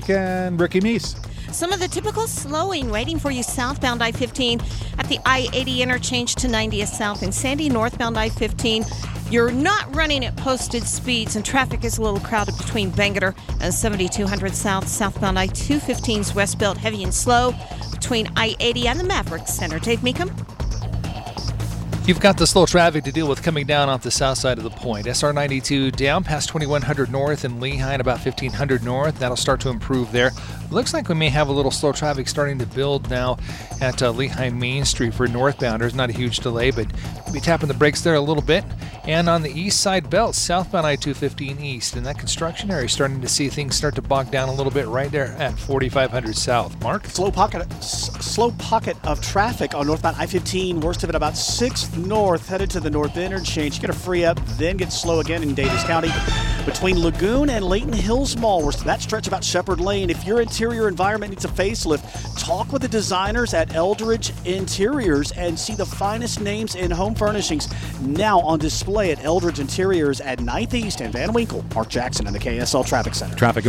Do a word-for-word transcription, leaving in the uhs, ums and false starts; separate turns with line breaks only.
traffic and Ricky Meese.
Some of the typical slowing waiting for you southbound I fifteen at the I eighty interchange to ninetieth South in Sandy, northbound I fifteen. You're not running at posted speeds, and traffic is a little crowded between Bangerter and seventy-two hundred South. Southbound I two fifteen's westbound heavy and slow between I eighty and the Maverick Center. Dave Meekum.
You've got the slow traffic to deal with coming down off the south side of the point. S R ninety-two down past twenty-one hundred north and Lehigh and about fifteen hundred north. That'll start to improve there. Looks like we may have a little slow traffic starting to build now at uh, Lehigh Main Street for northbounders. Not a huge delay, but maybe tapping the brakes there a little bit. And on the east side belt, southbound I two fifteen east, in that construction area, starting to see things start to bog down a little bit right there at forty-five hundred south. Mark?
Slow pocket, s- slow pocket of traffic on northbound I fifteen, worst of it about sixth north, headed to the north interchange. You're going to free up, then get slow again in Davis County. Between Lagoon and Layton Hills Mall, worst of that stretch about Shepherd Lane. If your interior environment needs a facelift, talk with the designers at Eldridge Interiors and see the finest names in home furnishings now on display at Eldridge Interiors at ninth East and Van Winkle. Mark Jackson in the K S L Traffic Center.
Traffic